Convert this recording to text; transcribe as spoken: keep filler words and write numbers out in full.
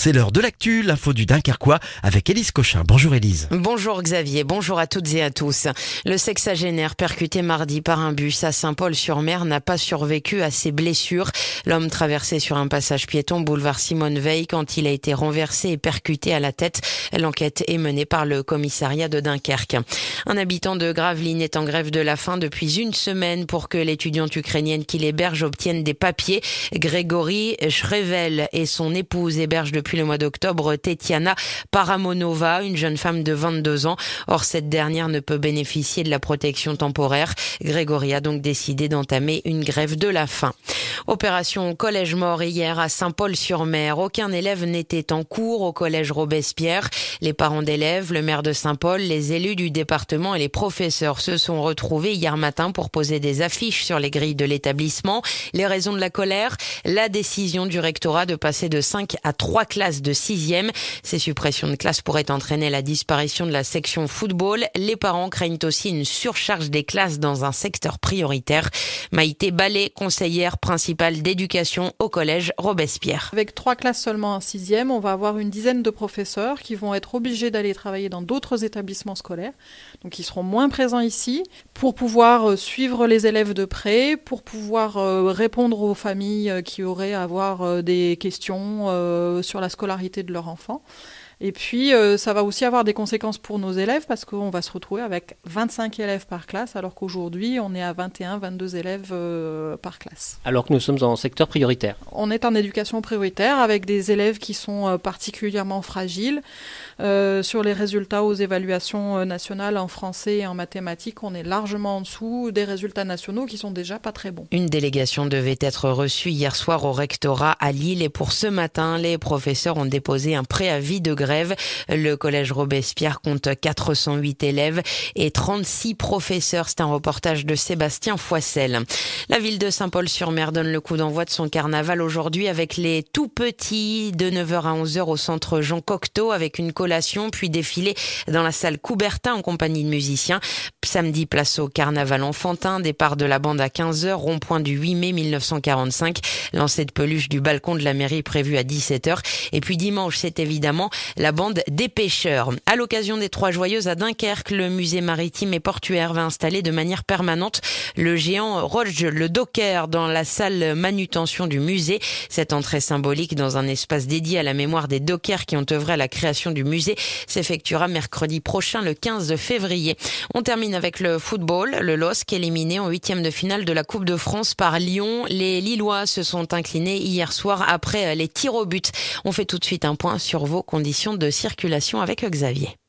C'est l'heure de l'actu, l'info du Dunkerquois avec Élise Cochin. Bonjour Élise. Bonjour Xavier, bonjour à toutes et à tous. Le sexagénaire percuté mardi par un bus à Saint-Paul-sur-Mer n'a pas survécu à ses blessures. L'homme traversait sur un passage piéton boulevard Simone Veil quand il a été renversé et percuté à la tête. L'enquête est menée par le commissariat de Dunkerque. Un habitant de Gravelines est en grève de la faim depuis une semaine pour que l'étudiante ukrainienne qui l'héberge obtienne des papiers. Grégory Shrevel et son épouse hébergent depuis le mois d'octobre Tetiana Paramonova, une jeune femme de vingt-deux ans. Or, cette dernière ne peut bénéficier de la protection temporaire. Grégory a donc décidé d'entamer une grève de la faim. Opération collège mort hier à Saint-Paul-sur-Mer. Aucun élève n'était en cours au collège Robespierre. Les parents d'élèves, le maire de Saint-Paul, les élus du département et les professeurs se sont retrouvés hier matin pour poser des affiches sur les grilles de l'établissement. Les raisons de la colère, la décision du rectorat de passer de cinq à trois classes de sixième. Ces suppressions de classes pourraient entraîner la disparition de la section football. Les parents craignent aussi une surcharge des classes dans un secteur prioritaire. Maïté Ballet, conseillère principale d'éducation au collège Robespierre. Avec trois classes seulement en sixième, on va avoir une dizaine de professeurs qui vont être obligés d'aller travailler dans d'autres établissements scolaires. Donc ils seront moins présents ici pour pouvoir suivre les élèves de près, pour pouvoir répondre aux familles qui auraient à avoir des questions sur la scolarité de leur enfant. Et puis, euh, ça va aussi avoir des conséquences pour nos élèves parce qu'on va se retrouver avec vingt-cinq élèves par classe, alors qu'aujourd'hui, on est à vingt et un, vingt-deux élèves euh, par classe. Alors que nous sommes en secteur prioritaire. On est en éducation prioritaire avec des élèves qui sont euh, particulièrement fragiles. Euh, sur les résultats aux évaluations nationales en français et en mathématiques, on est largement en dessous des résultats nationaux qui sont déjà pas très bons. Une délégation devait être reçue hier soir au rectorat à Lille et pour ce matin, les professeurs ont déposé un préavis de grève. Le collège Robespierre compte quatre cent huit élèves et trente-six professeurs. C'est un reportage de Sébastien Foissel. La ville de Saint-Paul-sur-Mer donne le coup d'envoi de son carnaval aujourd'hui avec les tout petits de neuf heures à onze heures au centre Jean Cocteau avec une collation puis défilé dans la salle Coubertin en compagnie de musiciens. Samedi, place au carnaval enfantin, départ de la bande à quinze heures, rond-point du huit mai mille neuf cent quarante-cinq, lancer de peluche du balcon de la mairie prévu à dix-sept heures. Et puis dimanche, c'est évidemment la bande des pêcheurs. À l'occasion des Trois Joyeuses à Dunkerque, le musée maritime et portuaire va installer de manière permanente le géant Roge le Docker dans la salle manutention du musée. Cette entrée symbolique dans un espace dédié à la mémoire des dockers qui ont œuvré à la création du musée s'effectuera mercredi prochain, le quinze février. On termine avec le football. Le L O S C éliminé en huitième de finale de la Coupe de France par Lyon. Les Lillois se sont inclinés hier soir après les tirs au but. On fait tout de suite un point sur vos conditions de circulation avec Xavier.